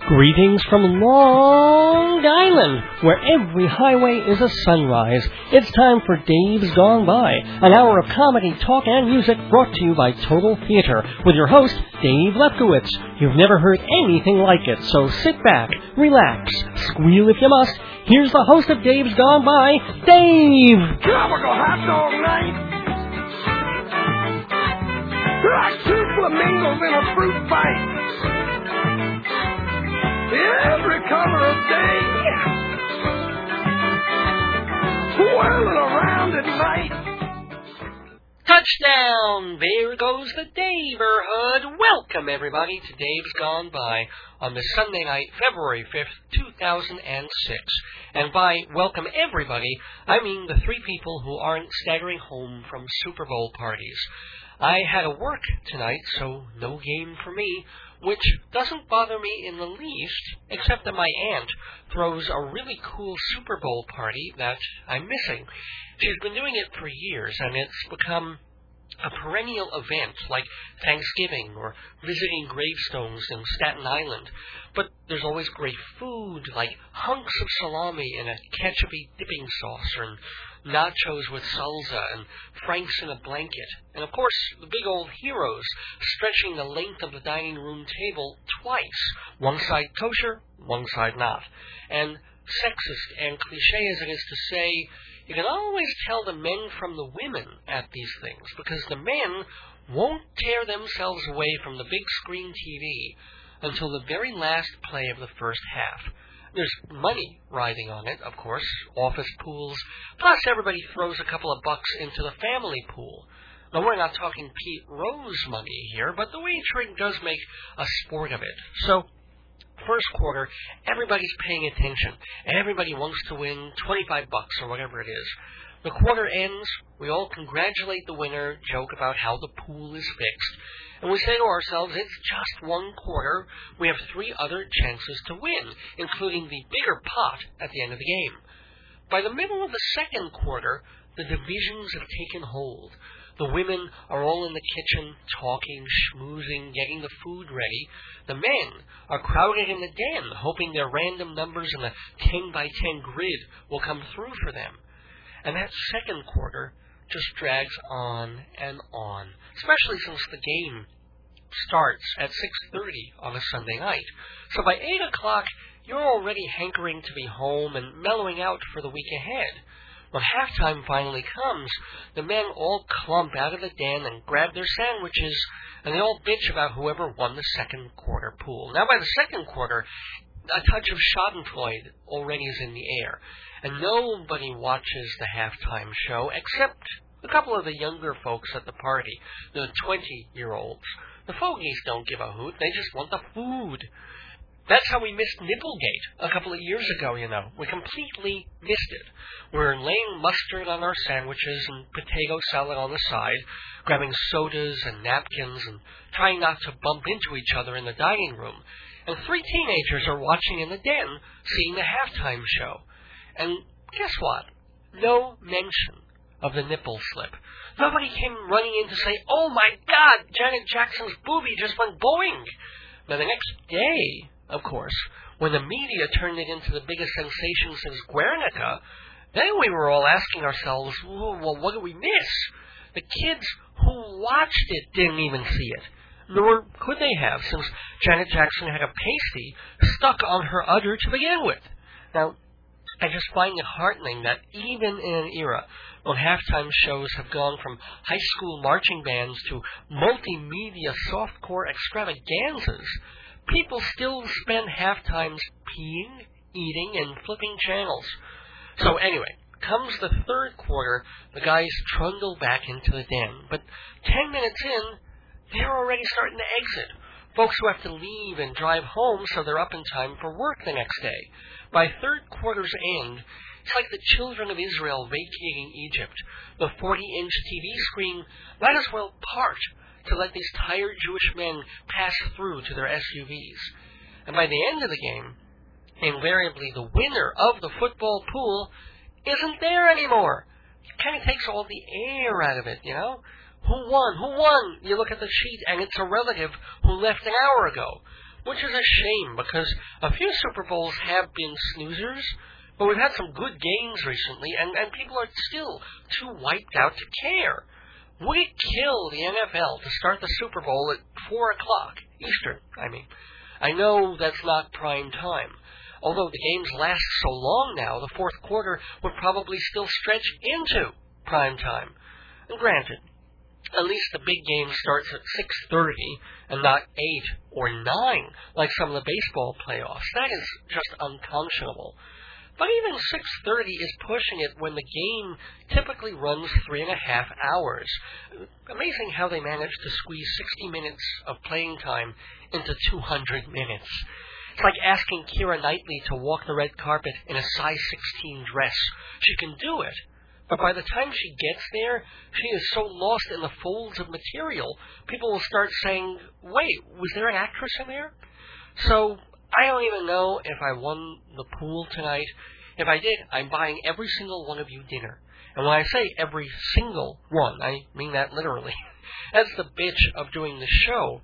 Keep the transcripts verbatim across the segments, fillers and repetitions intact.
Greetings from Long Island, where every highway is a sunrise. It's time for Dave's Gone By, an hour of comedy, talk, and music brought to you by Total Theater, with your host, Dave Lefkowitz. You've never heard anything like it, so sit back, relax, squeal if you must. Here's the host of Dave's Gone By, Dave! Tropical hot dog night! Like two flamingos in a fruit fight! Every color of day, whirling around at night. Touchdown! There goes the Daverhood. Welcome, everybody, to Dave's Gone By on this Sunday night, February fifth, two thousand six. And by welcome everybody, I mean the three people who aren't staggering home from Super Bowl parties. I had to work tonight, so no game for me, which doesn't bother me in the least, except that my aunt throws a really cool Super Bowl party that I'm missing. She's been doing it for years, and it's become a perennial event like Thanksgiving or visiting gravestones in Staten Island. But there's always great food, like hunks of salami in a ketchup-y dipping sauce, and nachos with salsa, and franks in a blanket. And, of course, the big old heroes stretching the length of the dining room table twice. One side kosher, one side not. And sexist and cliché as it is to say, you can always tell the men from the women at these things, because the men won't tear themselves away from the big screen T V until the very last play of the first half. There's money riding on it, of course, office pools, plus everybody throws a couple of bucks into the family pool. Now, we're not talking Pete Rose money here, but the wagering does make a sport of it. So, first quarter, everybody's paying attention, and everybody wants to win twenty-five bucks or whatever it is. The quarter ends, we all congratulate the winner, joke about how the pool is fixed, and we say to ourselves, it's just one quarter, we have three other chances to win, including the bigger pot at the end of the game. By the middle of the second quarter, the divisions have taken hold. The women are all in the kitchen, talking, schmoozing, getting the food ready. The men are crowded in the den, hoping their random numbers in the ten by ten grid will come through for them. And that second quarter just drags on and on, especially since the game starts at six thirty on a Sunday night. So by eight o'clock, you're already hankering to be home and mellowing out for the week ahead. When halftime finally comes, the men all clump out of the den and grab their sandwiches, and they all bitch about whoever won the second quarter pool. Now, by the second quarter, a touch of schadenfreude already is in the air, and nobody watches the halftime show except a couple of the younger folks at the party, the twenty-year-olds. The fogies don't give a hoot, they just want the food. That's how we missed Nipplegate a couple of years ago, you know. We completely missed it. We were laying mustard on our sandwiches and potato salad on the side, grabbing sodas and napkins and trying not to bump into each other in the dining room. And three teenagers are watching in the den, seeing the halftime show. And guess what? No mention of the nipple slip. Nobody came running in to say, oh my God, Janet Jackson's boobie just went boing. Now the next day, of course, when the media turned it into the biggest sensation since Guernica, then we were all asking ourselves, well, what did we miss? The kids who watched it didn't even see it. Nor could they have, since Janet Jackson had a pasty stuck on her udder to begin with. Now, I just find it heartening that even in an era when halftime shows have gone from high school marching bands to multimedia softcore extravaganzas, people still spend halftimes peeing, eating, and flipping channels. So anyway, comes the third quarter, the guys trundle back into the den. But ten minutes in, they're already starting to exit. Folks who have to leave and drive home so they're up in time for work the next day. By third quarter's end, it's like the children of Israel vacating Egypt. The forty-inch T V screen might as well part to let these tired Jewish men pass through to their S U Vs. And by the end of the game, invariably the winner of the football pool isn't there anymore. It kind of takes all the air out of it, you know? Who won? Who won? You look at the sheet, and it's a relative who left an hour ago. which is a shame because a few Super Bowls have been snoozers, but we've had some good games recently, and, and people are still too wiped out to care. Would it kill the N F L to start the Super Bowl at four o'clock Eastern, I mean? I know that's not prime time. Although the games last so long now, the fourth quarter would probably still stretch into prime time. And granted, at least the big game starts at six thirty and not eight or nine like some of the baseball playoffs. That is just unconscionable. But even six thirty is pushing it when the game typically runs three and a half hours. Amazing how they manage to squeeze sixty minutes of playing time into two hundred minutes. It's like asking Keira Knightley to walk the red carpet in a size sixteen dress. She can do it, but by the time she gets there, she is so lost in the folds of material, people will start saying, wait, was there an actress in there? So, I don't even know if I won the pool tonight. If I did, I'm buying every single one of you dinner. And when I say every single one, I mean that literally. That's the bitch of doing the show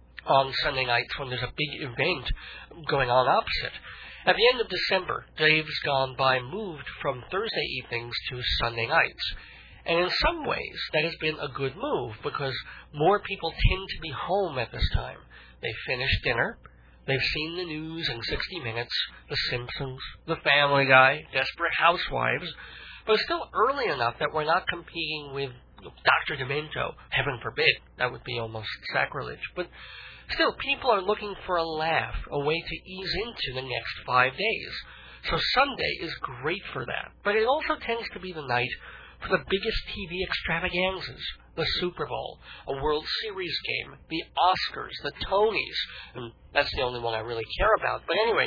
on Sunday nights when there's a big event going on opposite. At the end of December, Dave's Gone By moved from Thursday evenings to Sunday nights. And in some ways, that has been a good move because more people tend to be home at this time. They've finished dinner. They've seen the news in sixty minutes, The Simpsons, The Family Guy, Desperate Housewives. But it's still early enough that we're not competing with Doctor Demento. Heaven forbid. That would be almost sacrilege. But still, people are looking for a laugh, a way to ease into the next five days. So Sunday is great for that. But it also tends to be the night for the biggest T V extravaganzas. The Super Bowl, a World Series game, the Oscars, the Tonys, and that's the only one I really care about. But anyway,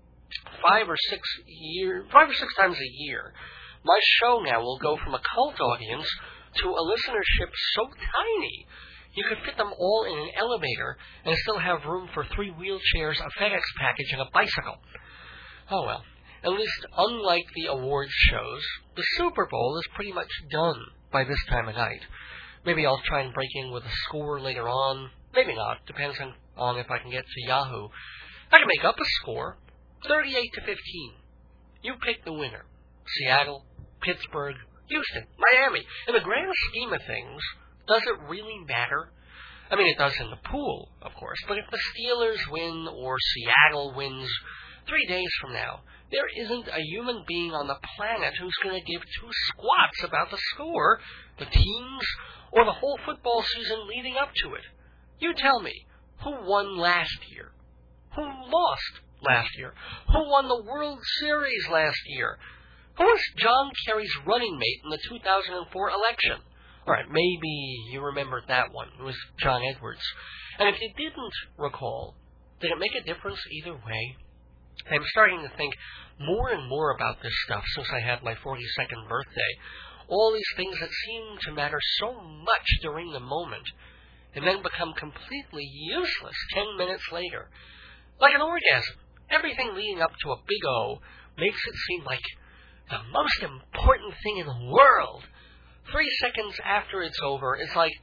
five or six year, five or six times a year, my show now will go from a cult audience to a listenership so tiny you could fit them all in an elevator and still have room for three wheelchairs, a FedEx package, and a bicycle. Oh well. At least, unlike the awards shows, the Super Bowl is pretty much done by this time of night. Maybe I'll try and break in with a score later on. Maybe not. Depends on, on if I can get to Yahoo. I can make up a score. thirty-eight to fifteen. You pick the winner. Seattle, Pittsburgh, Houston, Miami. In the grand scheme of things, does it really matter? I mean, it does in the pool, of course. But if the Steelers win or Seattle wins three days from now, there isn't a human being on the planet who's going to give two squats about the score, the teams, or the whole football season leading up to it. You tell me, who won last year? Who lost last year? Who won the World Series last year? Who was John Kerry's running mate in the two thousand four election? All right, maybe you remembered that one. It was John Edwards. And if you didn't recall, did it make a difference either way? I'm starting to think more and more about this stuff since I had my forty-second birthday. All these things that seem to matter so much during the moment and then become completely useless ten minutes later. Like an orgasm. Everything leading up to a big O makes it seem like the most important thing in the world. Three seconds after it's over, it's like,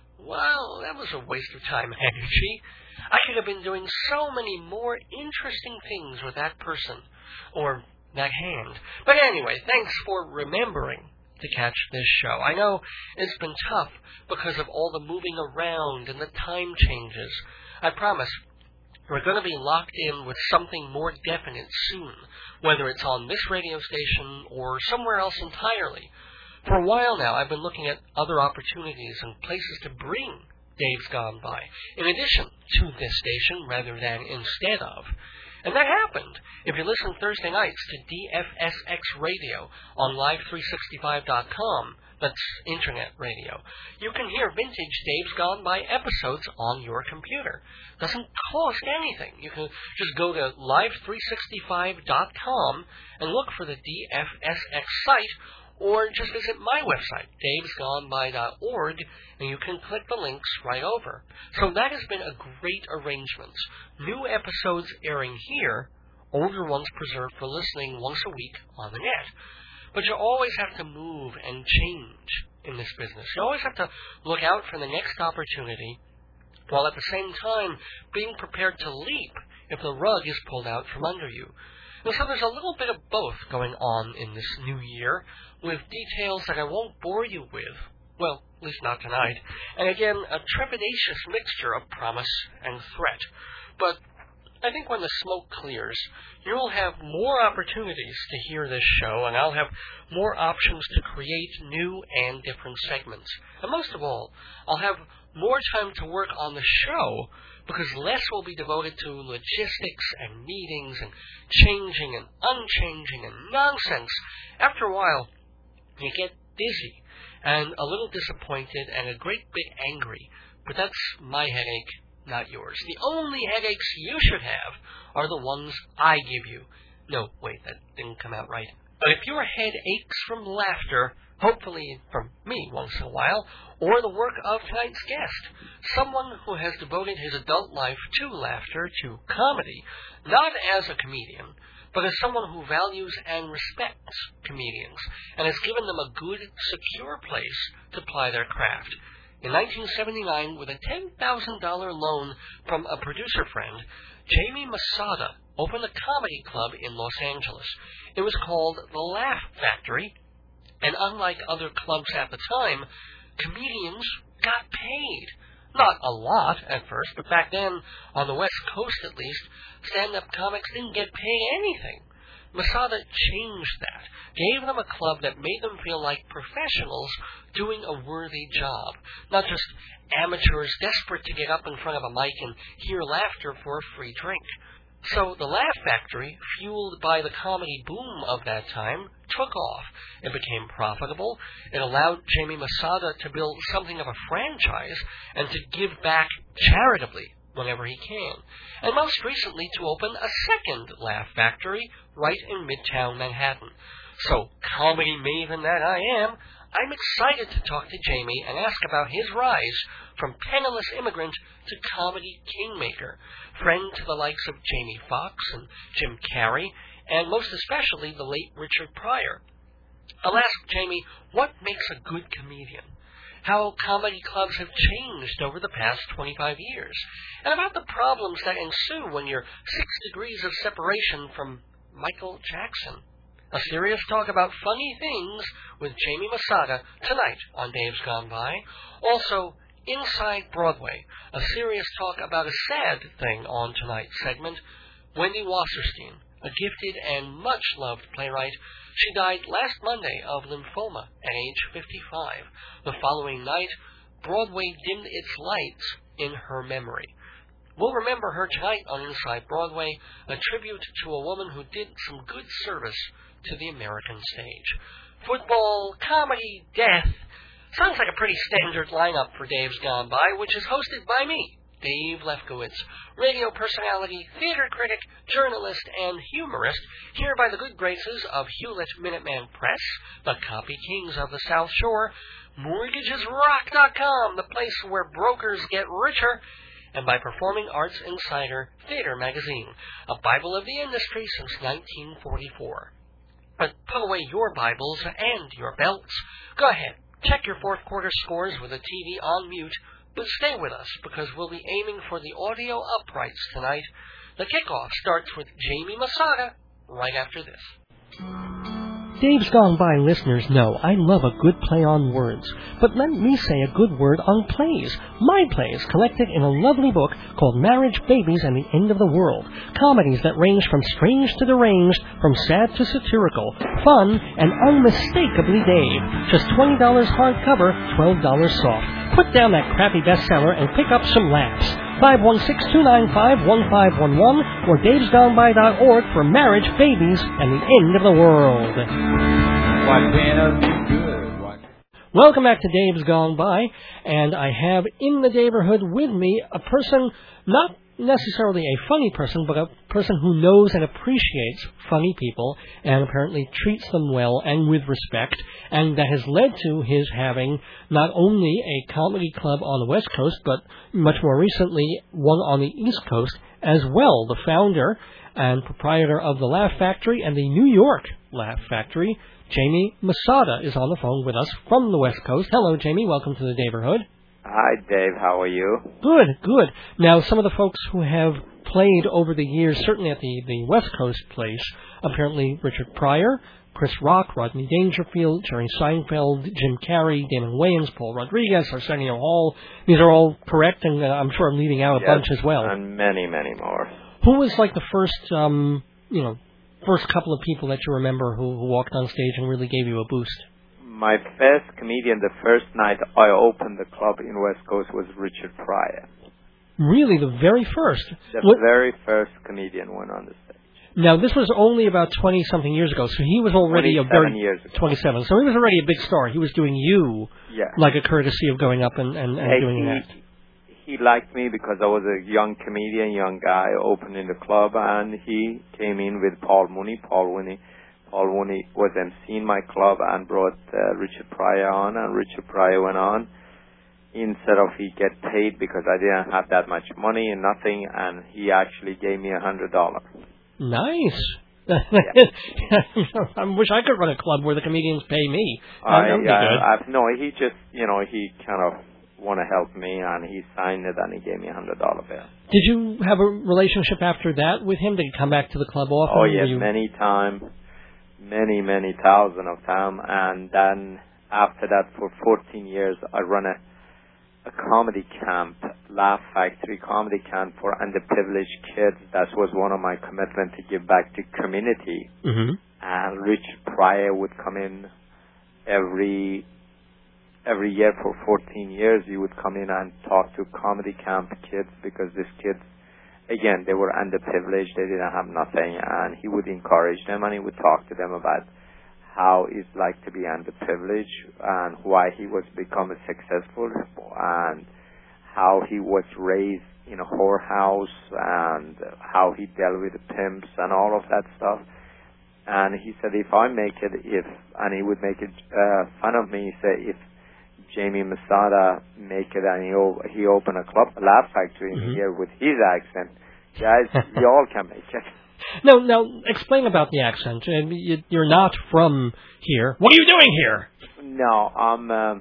well, that was a waste of time and energy. I could have been doing so many more interesting things with that person, or that hand. But anyway, thanks for remembering to catch this show. I know it's been tough because of all the moving around and the time changes. I promise we're going to be locked in with something more definite soon, whether it's on this radio station or somewhere else entirely. For a while now, I've been looking at other opportunities and places to bring Dave's Gone By, in addition to this station rather than instead of. And that happened. If you listen Thursday nights to D F S X Radio on live three sixty-five dot com, that's internet radio, you can hear vintage Dave's Gone By episodes on your computer. Doesn't cost anything. You can just go to live three sixty-five dot com and look for the D F S X site, or just visit my website, daves gone by dot org, and you can click the links right over. So that has been a great arrangement. New episodes airing here, older ones preserved for listening once a week on the net. But you always have to move and change in this business. You always have to look out for the next opportunity while at the same time being prepared to leap if the rug is pulled out from under you. And so there's a little bit of both going on in this new year, with details that I won't bore you with. Well, at least not tonight. And again, a trepidatious mixture of promise and threat. But I think when the smoke clears, you'll have more opportunities to hear this show, and I'll have more options to create new and different segments. And most of all, I'll have more time to work on the show, because less will be devoted to logistics and meetings and changing and unchanging and nonsense. After a while, you get dizzy and a little disappointed and a great bit angry. But that's my headache, not yours. The only headaches you should have are the ones I give you. No, wait, that didn't come out right. But if your head aches from laughter, hopefully from me once in a while, or the work of tonight's guest, someone who has devoted his adult life to laughter, to comedy, not as a comedian, but as someone who values and respects comedians, and has given them a good, secure place to ply their craft. In nineteen seventy-nine, with a ten thousand dollars loan from a producer friend, Jamie Masada opened a comedy club in Los Angeles. It was called The Laugh Factory, and unlike other clubs at the time, comedians got paid. Not a lot at first, but back then, on the West Coast at least, stand-up comics didn't get paid anything. Masada changed that, gave them a club that made them feel like professionals doing a worthy job, not just amateurs desperate to get up in front of a mic and hear laughter for a free drink. So the Laugh Factory, fueled by the comedy boom of that time, took off. It became profitable. It allowed Jamie Masada to build something of a franchise and to give back charitably whenever he can. And most recently to open a second Laugh Factory right in Midtown Manhattan. So, comedy maven that I am, I'm excited to talk to Jamie and ask about his rise from penniless immigrant to comedy kingmaker, friend to the likes of Jamie Foxx and Jim Carrey, and most especially the late Richard Pryor. I'll ask Jamie what makes a good comedian, how comedy clubs have changed over the past twenty-five years, and about the problems that ensue when you're six degrees of separation from Michael Jackson. A serious talk about funny things with Jamie Masada tonight on Dave's Gone By. Also, Inside Broadway, a serious talk about a sad thing on tonight's segment. Wendy Wasserstein, a gifted and much-loved playwright. She died last Monday of lymphoma at age fifty-five. The following night, Broadway dimmed its lights in her memory. We'll remember her tonight on Inside Broadway, a tribute to a woman who did some good service to the American stage. Football, comedy, death. Sounds like a pretty standard lineup for Dave's Gone By, which is hosted by me, Dave Lefkowitz, radio personality, theater critic, journalist, and humorist, here by the good graces of Hewlett Minuteman Press, the copy kings of the South Shore, Mortgages Rock dot com, the place where brokers get richer, and by Performing Arts Insider Theater Magazine, a Bible of the industry since nineteen forty-four. But put away your Bibles and your belts. Go ahead, check your fourth quarter scores with the T V on mute, but stay with us because we'll be aiming for the audio uprights tonight. The kickoff starts with Jamie Masada right after this. Dave's Gone By listeners know I love a good play on words, but let me say a good word on plays. My plays, collected in a lovely book called Marriage, Babies, and the End of the World. Comedies that range from strange to deranged, from sad to satirical, fun, and unmistakably Dave. Just twenty dollars hardcover, twelve dollars soft. Put down that crappy bestseller and pick up some laughs. five one six, two nine five, one five one one or daves gone by dot org for Marriage, Babies, and the End of the World. Why can't it be good? Why... Welcome back to Dave's Gone By, and I have in the neighborhood with me a person, not necessarily a funny person, but a person who knows and appreciates funny people and apparently treats them well and with respect, and that has led to his having not only a comedy club on the West Coast, but much more recently one on the East Coast as well. The founder and proprietor of the Laugh Factory and the New York Laugh Factory, Jamie Masada, is on the phone with us from the West Coast. Hello, Jamie. Welcome to the Neighborhood. Hi, Dave. How are you? Good, good. Now, some of the folks who have played over the years, certainly at the, the West Coast place, apparently Richard Pryor, Chris Rock, Rodney Dangerfield, Jerry Seinfeld, Jim Carrey, Damon Wayans, Paul Rodriguez, Arsenio Hall. These are all correct, and uh, I'm sure I'm leaving out a Yes, bunch as well. And many, many more. Who was like the first, um, you know, first couple of people that you remember who, who walked on stage and really gave you a boost? My first comedian, the first night I opened the club in West Coast was Richard Pryor. Really, the very first? The What? very first comedian went on the stage. Now, this was only about twenty-something years ago, so he was already a very... years ago. twenty-seven. So he was already a big star. He was doing you Yeah. like a courtesy of going up and, and, and Hey, doing he, that. he liked me because I was a young comedian, young guy, opening the club, and he came in with Paul Mooney. Paul Mooney, Paul Mooney was emceeing my club and brought uh, Richard Pryor on, and Richard Pryor went on. Instead of he get paid because I didn't have that much money and nothing, and he actually gave me a hundred dollars. Nice. Yeah. I wish I could run a club where the comedians pay me. That I, would be I, good. I've, no, he just, you know, he kind of want to help me, and he signed it, and he gave me a hundred dollar bill. Did you have a relationship after that with him? Did he come back to the club often? Oh Were yes, you... many times, many, many thousand of time, and then after that, for fourteen years, I run a a comedy camp, Laugh Factory comedy camp for underprivileged kids. That was one of my commitments to give back to community. Mm-hmm. And Richard Pryor would come in every every year for fourteen years. He would come in and talk to comedy camp kids because these kids, again, they were underprivileged. They didn't have nothing, and he would encourage them, and he would talk to them about how it's like to be underprivileged and why he was becoming successful and how he was raised in a whorehouse and how he dealt with the pimps and all of that stuff. And he said, if I make it, if, and he would make it uh, fun of me, he said, if Jamie Masada make it and he, o- he open a club, a Laugh Factory in Mm-hmm. here with his accent, guys, you all can make it. No, now, explain about the accent. And you- You're not from here. What are you doing here? No, I'm um,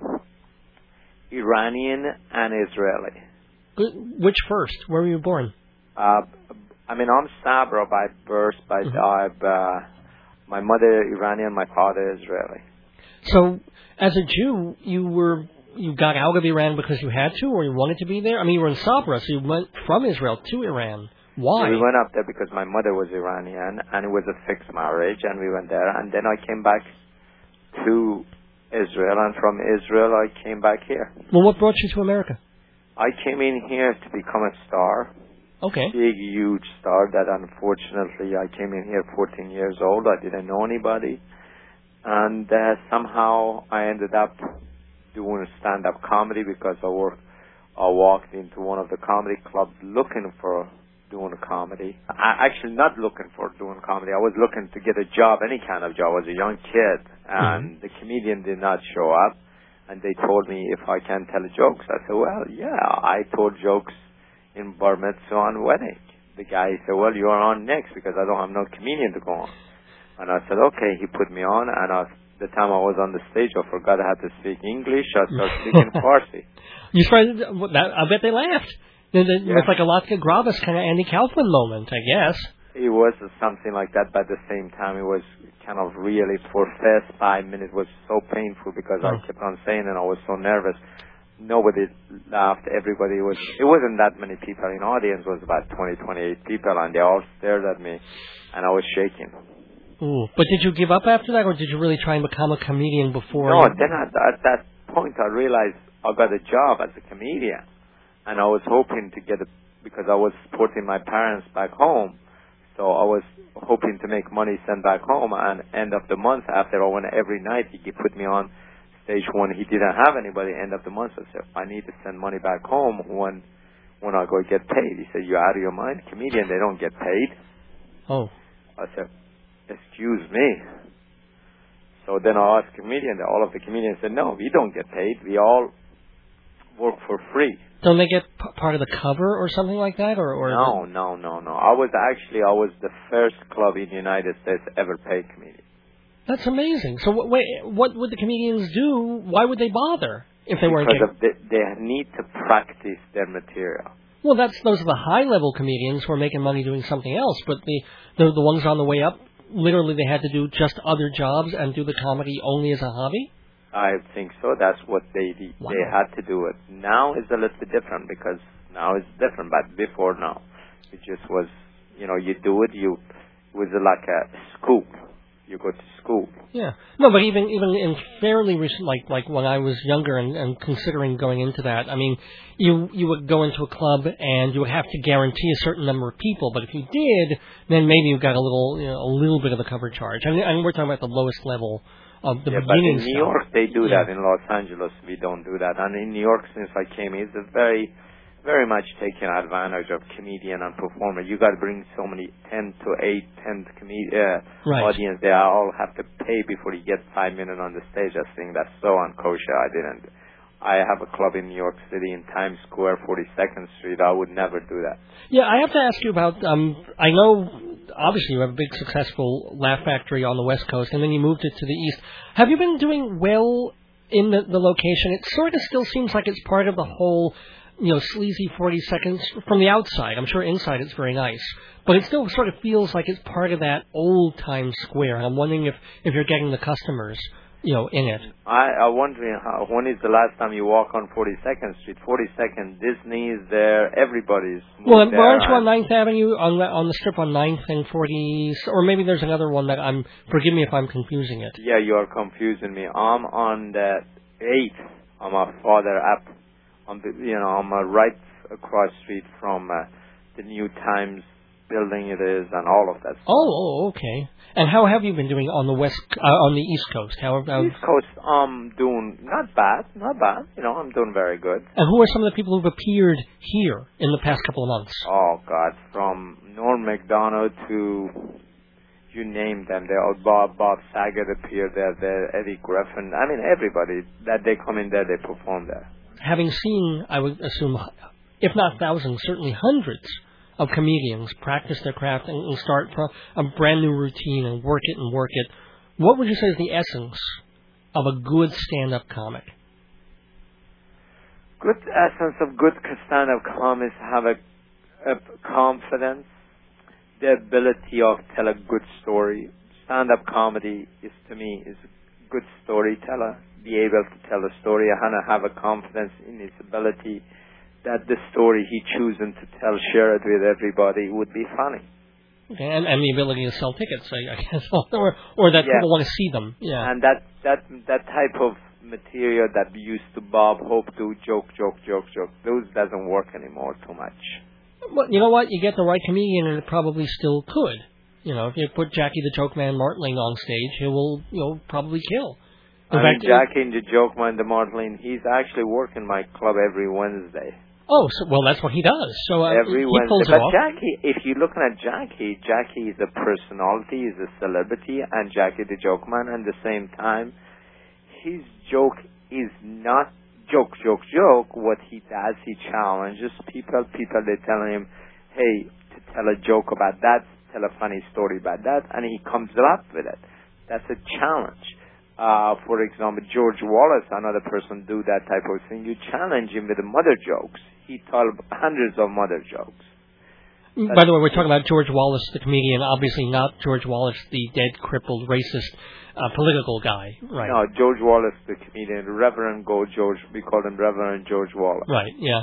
Iranian and Israeli. Wh- Which first? Where were you born? Uh, I mean, I'm Sabra by birth, but Mhm. I've, uh, my mother Iranian, my father Israeli. So, as a Jew, you were you got out of Iran because you had to, or you wanted to be there? I mean, you were in Sabra, so you went from Israel to Iran. Why? We went up there because my mother was Iranian, and it was a fixed marriage, and we went there. And then I came back to Israel, and from Israel I came back here. Well, what brought you to America? I came in here to become a star, Okay. big, huge star. That unfortunately I came in here fourteen years old. I didn't know anybody, and uh, somehow I ended up doing stand-up comedy because I worked. I walked into one of the comedy clubs looking for doing a comedy. I actually not looking for doing comedy. I was looking to get a job, any kind of job. I was a young kid, and Mm-hmm. the comedian did not show up. And they told me if I can tell jokes. I said, well, yeah, I told jokes in bar mitzvah and wedding. The guy said, well, you're on next because I don't have no comedian to go on. And I said, okay. He put me on, and I, the time I was on the stage, I forgot I had to speak English. I started speaking Farsi. You started. That, I bet they laughed. It it Yeah. was like a Latka Gravis kind of Andy Kaufman moment, I guess. It was something like that, but at the same time, it was kind of really, for first five minutes, was so painful because Oh. I kept on saying and I was so nervous. Nobody laughed. Everybody was, it wasn't that many people in the audience. It was about twenty, twenty-eight people, and they all stared at me, and I was shaking. Ooh. But did you give up after that, or did you really try and become a comedian before? No, you... then at, at that point, I realized I got a job as a comedian, and I was hoping to get a, because I was supporting my parents back home. So I was hoping to make money send back home, and end of the month after I went every night, he put me on stage when he didn't have anybody. End of the month, I said, I need to send money back home when when I go get paid. He said, you out of your mind? Comedian, they don't get paid. Oh. I said, excuse me. So then I asked comedian, all of the comedians said, no, we don't get paid. We all work for free. Don't they get p- part of the cover or something like that? Or, or No, no, no, no. I was actually, I was the first club in the United States ever paid comedian. That's amazing. So wh- wait, what would the comedians do? Why would they bother? if they weren't because getting... of the, they need to practice their material. Well, that's those are the high-level comedians who are making money doing something else, but the, the the ones on the way up, literally they had to do just other jobs and do the comedy only as a hobby? I think so. That's what they Wow. they had to do it. Now it's a little bit different because now it's different, but before no. It just was, you know, you do it, you it was like a scoop. You go to school. Yeah. No, but even even in fairly recent, like like when I was younger and, and considering going into that, I mean, you you would go into a club and you would have to guarantee a certain number of people. But if you did, then maybe you got a little you know, a little bit of a cover charge. I mean, and we're talking about the lowest level of the yeah, beginning but in New stuff. York they do Yeah. that. In Los Angeles we don't do that. And in New York, since I came, it's a very very much taking advantage of comedian and performer. You got to bring so many ten to eight, ten comedian uh, Right. audience. They all have to pay before you get five minutes on the stage. I think that's so unkosher. I didn't. I have a club in New York City in Times Square, forty-second Street. I would never do that. Yeah, I have to ask you about. Um, I know, obviously, you have a big successful Laugh Factory on the West Coast, and then you moved it to the East. Have you been doing well in the, the location? It sort of still seems like it's part of the whole, you know, sleazy forty seconds from the outside. I'm sure inside it's very nice, but it still sort of feels like it's part of that old Times Square. I'm wondering if, if you're getting the customers, you know, in it. I, I'm wondering how, when is the last time you walk on forty-second Street? forty-second, Disney is there, everybody's moved Well, there. aren't you on and- Ninth Avenue, on the, on the strip on Ninth and forty, or maybe there's another one that I'm, forgive me if I'm confusing it. Yeah, you are confusing me. I'm on the eighth. I'm a farther up. On the, you know, I'm uh, right across street from uh, the new Times building it is, and all of that stuff. Oh, oh, okay. And how have you been doing on the west, uh, on the East Coast? How have, East Coast, I'm doing not bad, not bad. You know, I'm doing very good. and who are some of the people who've appeared here in the past couple of months? Oh God, from Norm Macdonald to you name them. They all Bob Bob Saget appeared there. There, Eddie Griffin. I mean, everybody that they come in there, they perform there. Having seen, I would assume, if not thousands, certainly hundreds of comedians practice their craft and, and start from a brand new routine and work it and work it, what would you say is the essence of a good stand-up comic? Good essence of good stand-up comics have a, a confidence, the ability of tell a good story. Stand-up comedy is, to me, is a good storyteller. Be able to tell a story and have a confidence in his ability that the story he choosing to tell, share it with everybody would be funny. Okay, and, and the ability to sell tickets, I, I guess, or or that Yeah. people want to see them. Yeah. And that that that type of material that we used to Bob Hope do, joke, joke, joke, joke, those doesn't work anymore too much. Well, you know what? You get the right comedian, and it probably still could. You know, if you put Jackie the Joke Man Martling on stage, he will, you know, probably kill. In I fact, mean, Jackie and the Joke Man, the Martlin, he's actually working my club every Wednesday. Oh, so, well, that's what he does. So uh, Every he Wednesday. pulls it But off. Jackie, if you're looking at Jackie, Jackie is a personality, is a celebrity, and Jackie the Joke Man, and at the same time, his joke is not joke, joke, joke. What he does, he challenges people. People, they're telling him, hey, to tell a joke about that, tell a funny story about that, and he comes up with it. That's a challenge. Uh, for example, George Wallace, another person, do that type of thing. You challenge him with the mother jokes. He told hundreds of mother jokes. By the way, we're talking about George Wallace, the comedian, obviously not George Wallace, the dead, crippled, racist, uh, political guy, right? No, George Wallace, the comedian, Reverend Go George, we call him Reverend George Wallace. Right, yeah.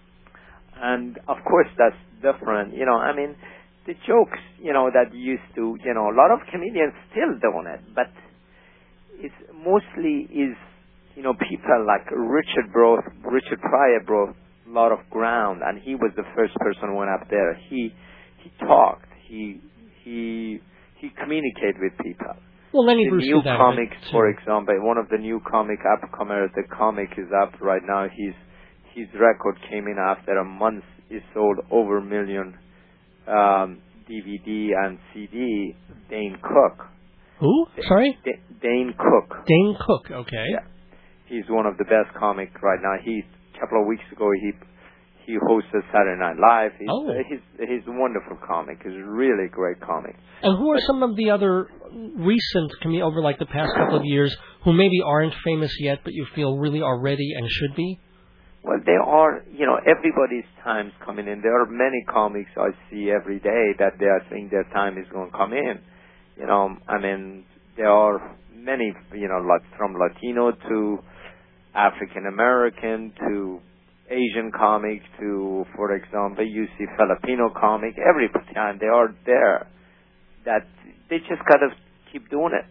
And, of course, that's different. You know, I mean, the jokes, you know, that used to, you know, a lot of comedians still doing it, but it's mostly is, you know, people like Richard broke, Richard Pryor broke a lot of ground, and he was the first person who went up there. He he talked. He he he communicated with people. Well, Lenny The Bruce new did that a comics, bit, for too. example, one of the new comic upcomers, the comic is up right now. His his record came in after a month. He sold over a million um, D V D and C D. Dane Cook. Who? Sorry? D- Dane Cook. Dane Cook, okay. Yeah. He's one of the best comics right now. He a couple of weeks ago he he hosted Saturday Night Live. He's, Oh. uh, he's he's a wonderful comic. He's a really great comic. And who are some of the other recent, com- over like the past couple of years, who maybe aren't famous yet, but you feel really are ready and should be? Well, there are, you know, everybody's time's coming in. There are many comics I see every day that they are saying their time is going to come in. You know, I mean, there are many, you know, like from Latino to African American to Asian comic to, for example, you see Filipino comic. Every time they are there, that they just gotta keep doing it.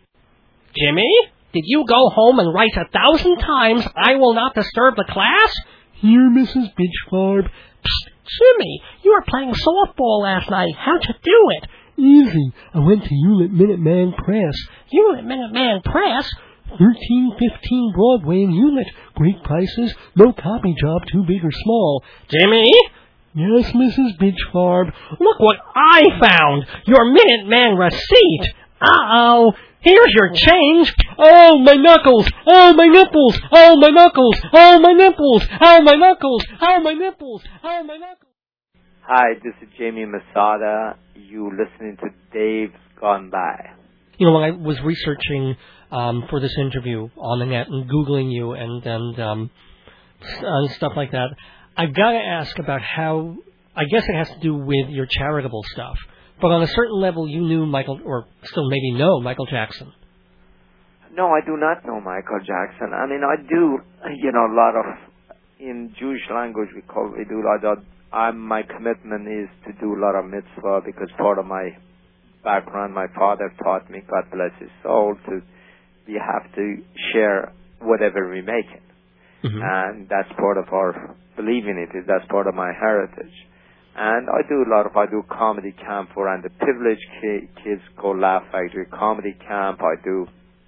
Jimmy, did you go home and write a thousand times, "I will not disturb the class"? Here, Missus Bitchfarb. Psst, Jimmy, you were playing softball last night. How'd you do it? Easy. I went to Hewlett Minuteman Press. Hewlett Minuteman Press? thirteen fifteen Broadway in Hewlett. Great prices, no copy job too big or small. Jimmy? Yes, Missus Bitchfarb. Look what I found. Your Minuteman receipt. Uh-oh. Here's your change. Oh, my knuckles. Oh, my nipples. Oh, my knuckles. Oh, my nipples. Oh, my knuckles. Oh, my nipples. Oh, my knuckles. Hi, this is Jamie Masada. You listening to Dave's Gone By. You know, when I was researching um, for this interview on the net and Googling you and, and, um, and stuff like that, I've got to ask about how, I guess it has to do with your charitable stuff. But on a certain level, you knew Michael, or still maybe know Michael Jackson. No, I do not know Michael Jackson. I mean, I do, you know, a lot of, in Jewish language, we call, we do a lot of, I'm, my commitment is to do a lot of mitzvah because part of my background, my father taught me, God bless his soul, to, we have to share whatever we make it. Mm-hmm. And that's part of our believing it. That's part of my heritage. And I do a lot of, I do comedy camp for underprivileged ki- kids called Laugh Factory Comedy Camp. I do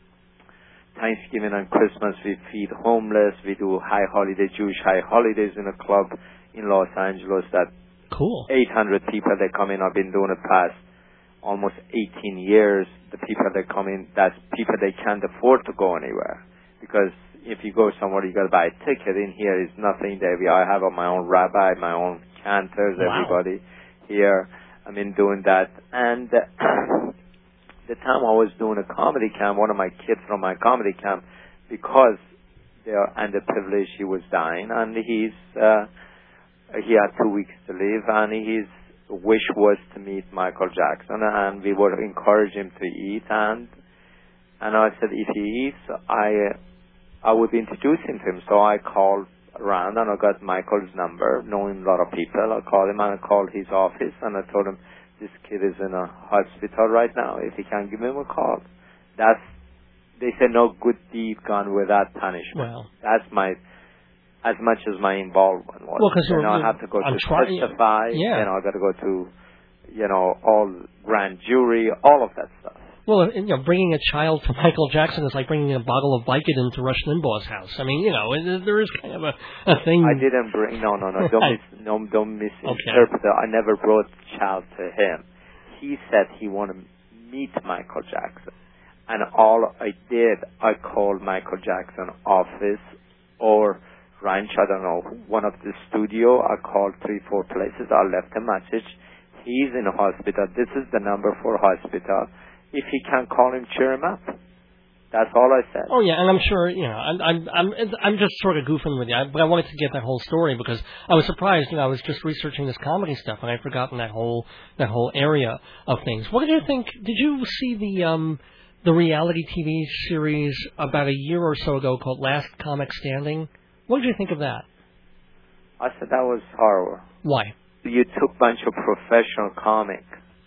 Thanksgiving and Christmas. We feed homeless. We do high holiday, Jewish high holidays in a club in Los Angeles that cool. eight hundred people that come in. I've been doing it past almost eighteen years. The people that come in, that's people they can't afford to go anywhere. Because if you go somewhere, you got to buy a ticket. In here is nothing. There we I have my own rabbi, my own cantors, wow. everybody here. I mean, doing that. And uh, the time I was doing a comedy camp, one of my kids from my comedy camp, because they are underprivileged, he was dying, and he's uh, he had two weeks to live, and his wish was to meet Michael Jackson, and we would encourage him to eat, and and I said if he eats, I uh, I would introduce him to him. So I called around and I got Michael's number, knowing a lot of people. I called him and I called his office and I told him this kid is in a hospital right now. If he can, give him a call. That's they said no good deed gone without punishment. Well, that's my as much as my involvement was. Well, because you know, I have to go I'm to trying, testify. Yeah. You know, I got to go to you know all grand jury, all of that stuff. Well, you know, bringing a child to Michael Jackson is like bringing a bottle of Vicodin to Rush Limbaugh's house. I mean, you know, there is kind of a, a thing. I didn't bring. No, no, no. Don't Right. mis, no, don't misinterpret. Okay. I never brought child to him. He said he wanted to meet Michael Jackson, and all I did, I called Michael Jackson office or ranch. I don't know, one of the studio. I called three, four places. I left a message. He's in a hospital. This is the number for hospital. If he can call him, cheer him up. That's all I said. Oh yeah, and I'm sure you know. I'm I'm I'm I'm just sort of goofing with you, but I wanted to get that whole story because I was surprised. You know, I was just researching this comedy stuff, and I'd forgotten that whole that whole area of things. What did you think? Did you see the um the reality T V series about a year or so ago called Last Comic Standing? What did you think of that? I said that was horrible. Why? You took a bunch of professional comics.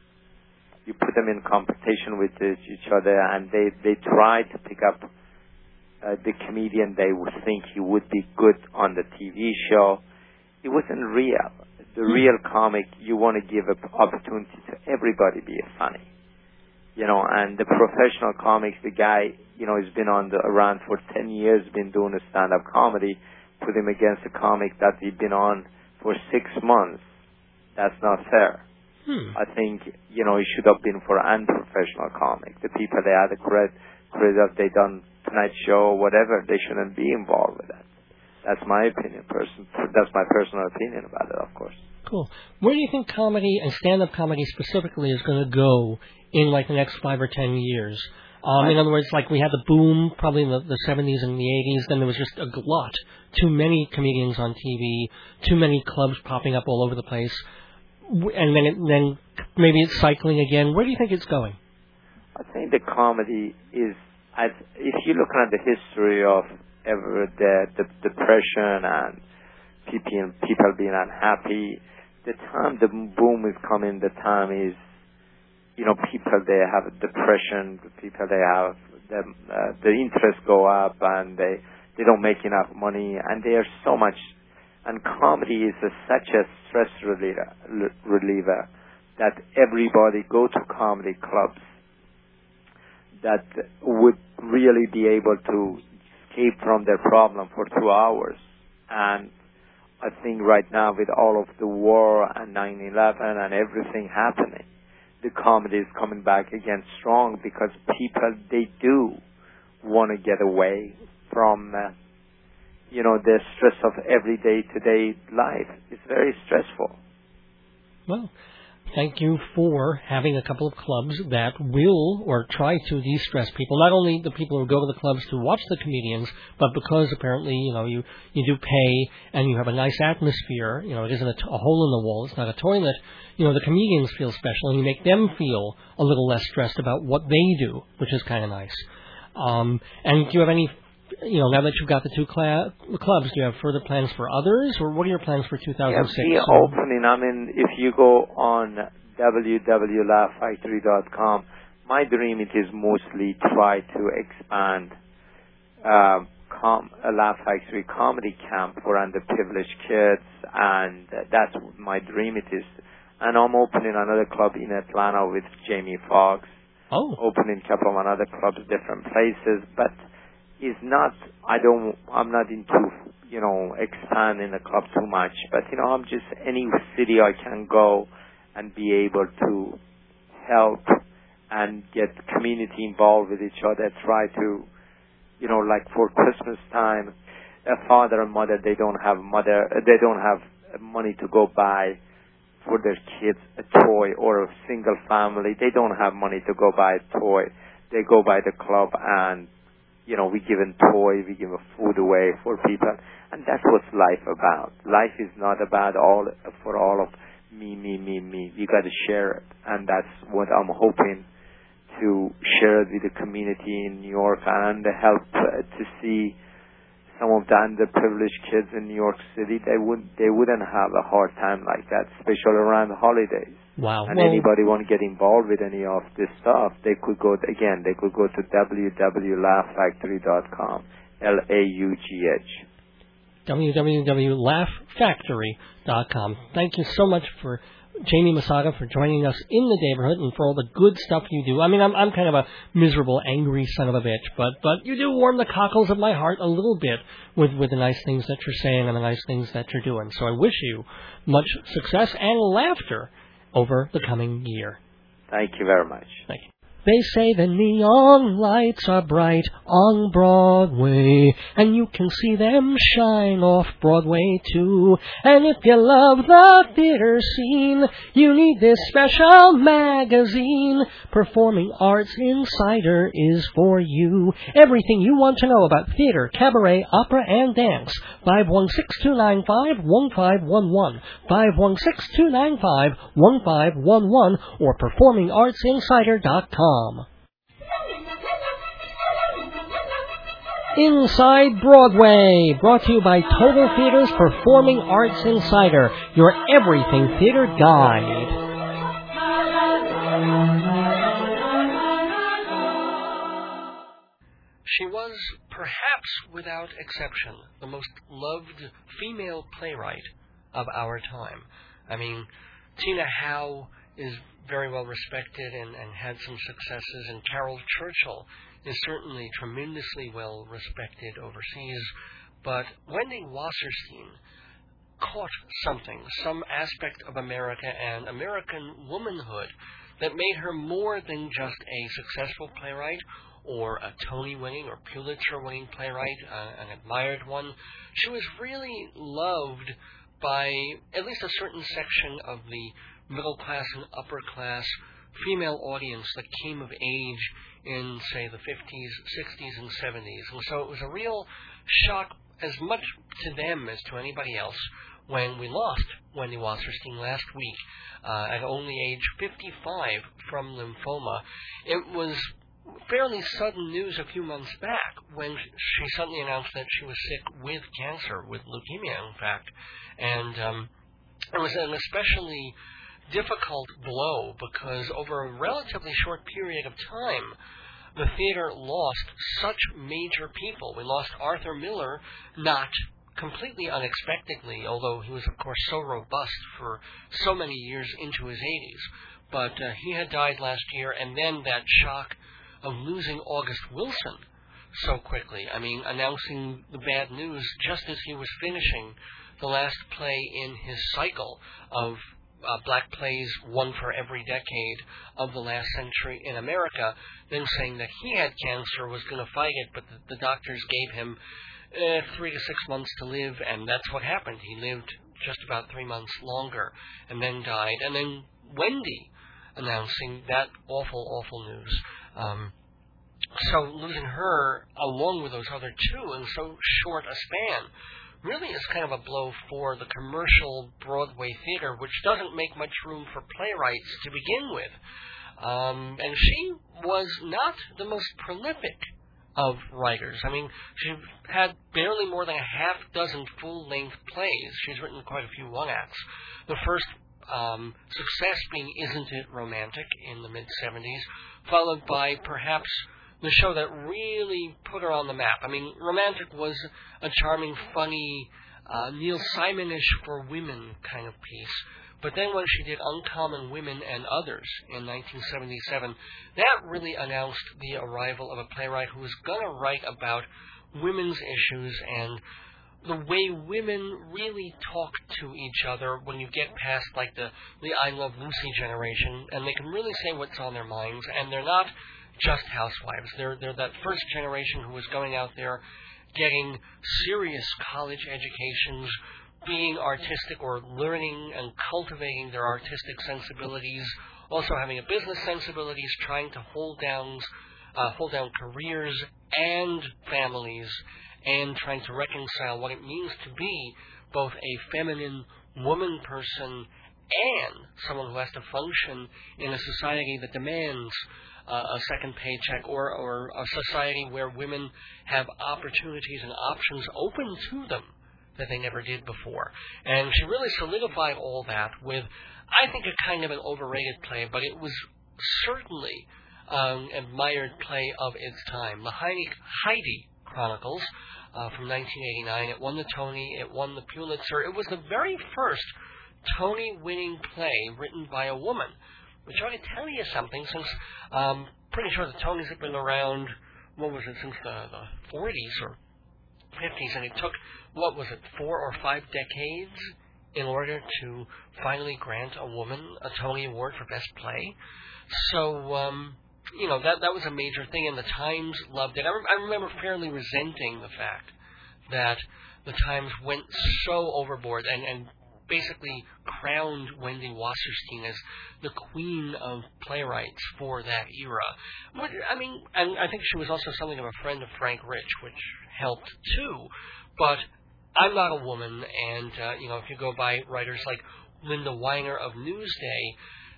You put them in competition with each other, and they, they try to pick up uh, the comedian they would think he would be good on the T V show. It wasn't real. The mm-hmm. real comic, you want to give an opportunity to everybody be funny. You know, and the professional comics, the guy, you know, has been on the, around for ten years, been doing a stand-up comedy, put him against a comic that he'd been on for six months. That's not fair. Hmm. I think, you know, it should have been for unprofessional comic. The people they had a credit, credit they done Tonight Show or whatever, they shouldn't be involved with that. That's my opinion. Person, that's my personal opinion about it, of course. Cool. Where do you think comedy and stand-up comedy specifically is going to go in like the next five or ten years? Um, in other words, like we had the boom probably in the, the seventies and the eighties, then there was just a lot, too many comedians on T V, too many clubs popping up all over the place, and then it, then maybe it's cycling again. Where do you think it's going? I think the comedy is, as if you look at the history of ever the, the depression and people people being unhappy, the time the boom is coming, the time is, you know, people, they have a depression, people, they have, the, uh, the interest go up and they, they don't make enough money and they are so much, and comedy is a, such a stress reliever, reliever that everybody go to comedy clubs that would really be able to escape from their problem for two hours. And I think right now with all of the war and nine eleven and everything happening, the comedy is coming back again strong because people, they do want to get away from, uh, you know, the stress of everyday today life. It's very stressful. Well, thank you for having a couple of clubs that will or try to de-stress people. Not only the people who go to the clubs to watch the comedians, but because apparently, you know, you, you do pay and you have a nice atmosphere. You know, it isn't a, t- a hole in the wall. It's not a toilet. You know, the comedians feel special and you make them feel a little less stressed about what they do, which is kind of nice. Um, and do you have any, you know, now that you've got the two cla- clubs, do you have further plans for others, or what are your plans for two thousand six? Yeah, the opening, I mean, if you go on w w w dot laugh factory dot com, my dream it is mostly try to expand uh, com- a Laugh Factory comedy camp for underprivileged kids, and uh, that's what my dream it is. And I'm opening another club in Atlanta with Jamie Foxx. Oh. Opening a couple of other clubs, different places, but it's not, I don't, I'm not into, you know, expanding the club too much, but, you know, I'm just any city I can go and be able to help and get community involved with each other, try to, you know, like for Christmas time, a father and mother, they don't have mother, they don't have money to go buy for their kids a toy, or a single family, they don't have money to go buy a toy. They go by the club and, you know, we give them toy, we give food away for people, and that's what's life about. Life is not about all for all of me, me, me, me. You got to share it, and that's what I'm hoping to share it with the community in New York and help uh, to see some of the underprivileged kids in New York City. They would they wouldn't have a hard time like that, especially around the holidays. Wow. And well, anybody want to get involved with any of this stuff, they could go, again, they could go to w w w dot laugh factory dot com, L A U G H. w w w dot laugh factory dot com. Thank you so much for Jamie Masada for joining us in the neighborhood and for all the good stuff you do. I mean, I'm I'm kind of a miserable, angry son of a bitch, but but you do warm the cockles of my heart a little bit with, with the nice things that you're saying and the nice things that you're doing. So I wish you much success and laughter over the coming year. Thank you very much. Thank you. They say the neon lights are bright on Broadway, and you can see them shine off Broadway too. And if you love the theater scene, you need this special magazine. Performing Arts Insider is for you. Everything you want to know about theater, cabaret, opera, and dance. five one six, two nine five, one five one one. five one six, two nine five, one five one one or performing arts insider dot com. Inside Broadway, brought to you by Total Theater's Performing Arts Insider, your everything theater guide. She was, perhaps without exception, the most loved female playwright of our time. I mean, Tina Howe is very well respected and, and had some successes, and Carol Churchill is certainly tremendously well respected overseas. But Wendy Wasserstein caught something, some aspect of America and American womanhood that made her more than just a successful playwright or a Tony-winning or Pulitzer-winning playwright, uh, an admired one. She was really loved by at least a certain section of the middle-class and upper-class female audience that came of age in, say, the fifties, sixties, and seventies. And so it was a real shock as much to them as to anybody else when we lost Wendy Wasserstein last week uh, at only age fifty-five from lymphoma. It was fairly sudden news a few months back when she suddenly announced that she was sick with cancer, with leukemia, in fact. And um, it was an especially difficult blow because over a relatively short period of time, the theater lost such major people. We lost Arthur Miller, not completely unexpectedly, although he was, of course, so robust for so many years into his eighties. But uh, he had died last year, and then that shock of losing August Wilson so quickly. I mean, announcing the bad news just as he was finishing the last play in his cycle of uh, black plays, one for every decade of the last century in America, then saying that he had cancer, was going to fight it, but the, the doctors gave him uh, three to six months to live, and that's what happened. He lived just about three months longer and then died. And then Wendy announcing that awful, awful news. Um, so losing her, along with those other two, in so short a span, really is kind of a blow for the commercial Broadway theater, which doesn't make much room for playwrights to begin with. Um, and she was not the most prolific of writers. I mean, she had barely more than a half dozen full-length plays. She's written quite a few one-acts. The first um, success being Isn't It Romantic in the mid-seventies, followed by perhaps the show that really put her on the map. I mean, Romantic was a charming, funny, uh, Neil Simon-ish for women kind of piece. But then when she did Uncommon Women and Others in nineteen seventy-seven, that really announced the arrival of a playwright who was going to write about women's issues and the way women really talk to each other when you get past, like, the, the I Love Lucy generation, and they can really say what's on their minds, and they're not just housewives. They're, they're that first generation who was going out there getting serious college educations, being artistic or learning and cultivating their artistic sensibilities, also having a business sensibilities, trying to hold down, uh, hold down careers and families, and trying to reconcile what it means to be both a feminine woman person and someone who has to function in a society that demands uh, a second paycheck, or, or a society where women have opportunities and options open to them that they never did before. And she really solidified all that with, I think, a kind of an overrated play, but it was certainly um, an admired play of its time. The Heidi, Heidi Chronicles uh, from nineteen eighty-nine. It won the Tony, it won the Pulitzer. It was the very first Tony-winning play written by a woman, which ought to tell you something, since I'm um, pretty sure the Tonys have been around, what was it, since the, the forties or fifties, and it took, what was it, four or five decades in order to finally grant a woman a Tony Award for Best Play. So, um, you know, that that was a major thing, and the Times loved it. I, re- I remember fairly resenting the fact that the Times went so overboard and, and basically crowned Wendy Wasserstein as the queen of playwrights for that era. But, I mean, and I think she was also something of a friend of Frank Rich, which helped too. But I'm not a woman, and, uh, you know, if you go by writers like Linda Weiner of Newsday,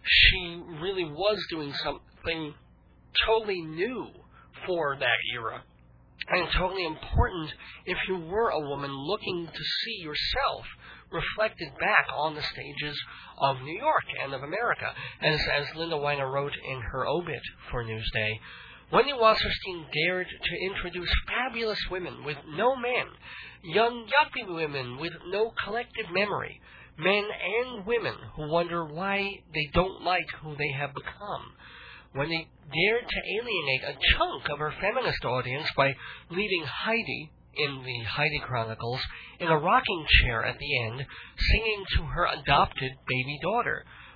she really was doing something totally new for that era, and totally important if you were a woman looking to see yourself reflected back on the stages of New York and of America. As, as Linda Weiner wrote in her obit for Newsday, Wendy Wasserstein dared to introduce fabulous women with no men, young yuppie women with no collective memory, men and women who wonder why they don't like who they have become. Wendy dared to alienate a chunk of her feminist audience by leaving Heidi, in the Heidi Chronicles, in a rocking chair at the end, singing to her adopted baby daughter.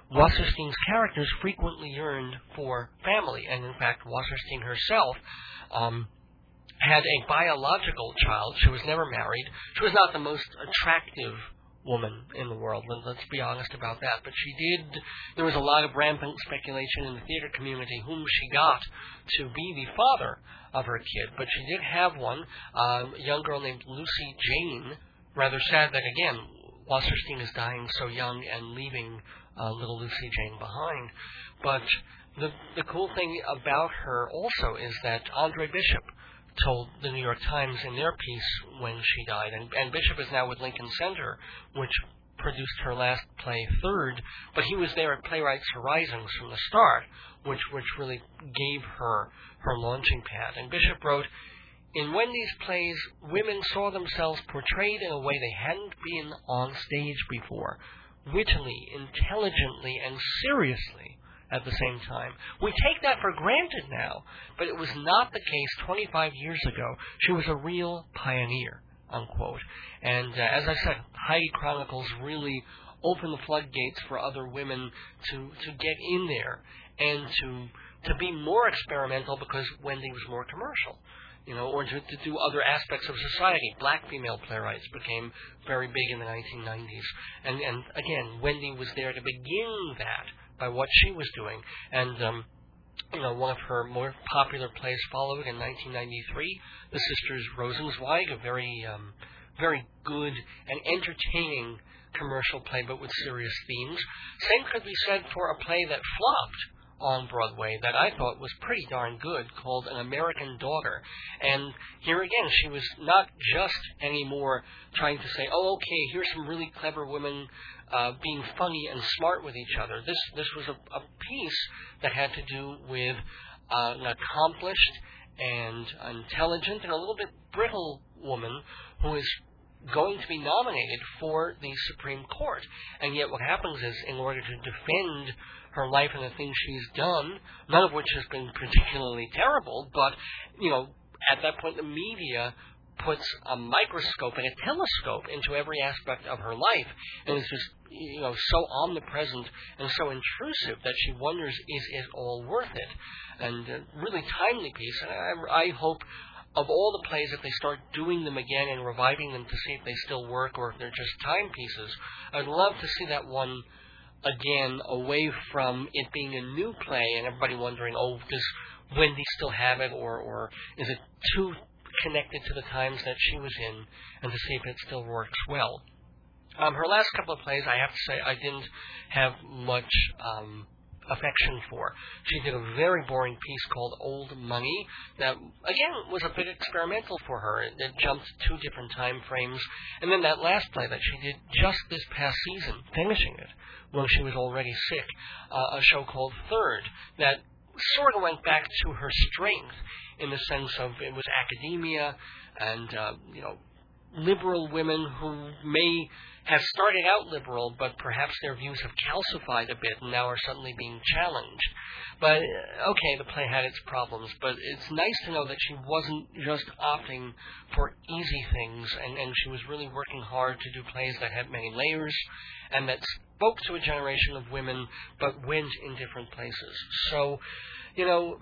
Wasserstein's characters frequently yearned for family, and in fact, Wasserstein herself um, had a biological child. She was never married. She was not the most attractive woman in the world, let's be honest about that, but she did, there was a lot of rampant speculation in the theater community whom she got to be the father of her kid, but she did have one, uh, a young girl named Lucy Jane. Rather sad that, again, Wasserstein is dying so young and leaving uh, little Lucy Jane behind, but the, the cool thing about her also is that Andre Bishop told the New York Times in their piece when she died, and, and Bishop is now with Lincoln Center, which produced her last play, Third, but he was there at Playwrights Horizons from the start, which which really gave her her launching pad. And Bishop wrote, "In Wendy's plays, women saw themselves portrayed in a way they hadn't been on stage before, wittily, intelligently, and seriously at the same time. We take that for granted now, but it was not the case twenty-five years ago. She was a real pioneer," unquote. And uh, as I said, Heidi Chronicles really opened the floodgates for other women to, to get in there and to to be more experimental, because Wendy was more commercial, you know, or to, to do other aspects of society. Black female playwrights became very big in the nineteen nineties. And, and again, Wendy was there to begin that by what she was doing. And, um, you know, one of her more popular plays followed in nineteen ninety-three, The Sisters Rosenzweig, a very, um, very good and entertaining commercial play, but with serious themes. Same could be said for a play that flopped on Broadway that I thought was pretty darn good, called An American Daughter. And here again, she was not just anymore trying to say, oh, okay, here's some really clever women uh, being funny and smart with each other. This this was a, a piece that had to do with uh, an accomplished and intelligent and a little bit brittle woman who is going to be nominated for the Supreme Court. And yet what happens is, in order to defend her life and the things she's done, none of which has been particularly terrible, but, you know, at that point the media puts a microscope and a telescope into every aspect of her life, and it's just, you know, so omnipresent and so intrusive that she wonders, is it all worth it? And a really timely piece, and I, I hope of all the plays, if they start doing them again and reviving them to see if they still work or if they're just timepieces, I'd love to see that one again, away from it being a new play and everybody wondering, oh, does Wendy still have it, or, or is it too connected to the times that she was in, and to see if it still works well. Um, her last couple of plays, I have to say, I didn't have much um, affection for. She did a very boring piece called Old Money that, again, was a bit experimental for her. It, it jumped two different time frames. And then that last play that she did just this past season, finishing it when she was already sick, uh, a show called Third, that sort of went back to her strength in the sense of it was academia and, uh, you know, liberal women who may have started out liberal, but perhaps their views have calcified a bit and now are suddenly being challenged. But, okay, the play had its problems, but it's nice to know that she wasn't just opting for easy things, and, and she was really working hard to do plays that had many layers and that spoke to a generation of women, but went in different places. So, you know,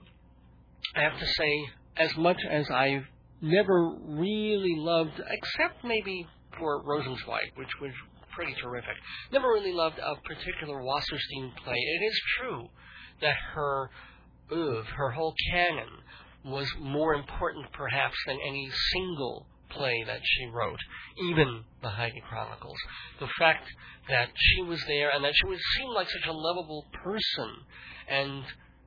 I have to say, as much as I've never really loved, except maybe for Rosenzweig, which was pretty terrific, never really loved a particular Wasserstein play, it is true that her oeuvre, her whole canon, was more important perhaps than any single play that she wrote, even the Heidi Chronicles. The fact that she was there and that she was seemed like such a lovable person, and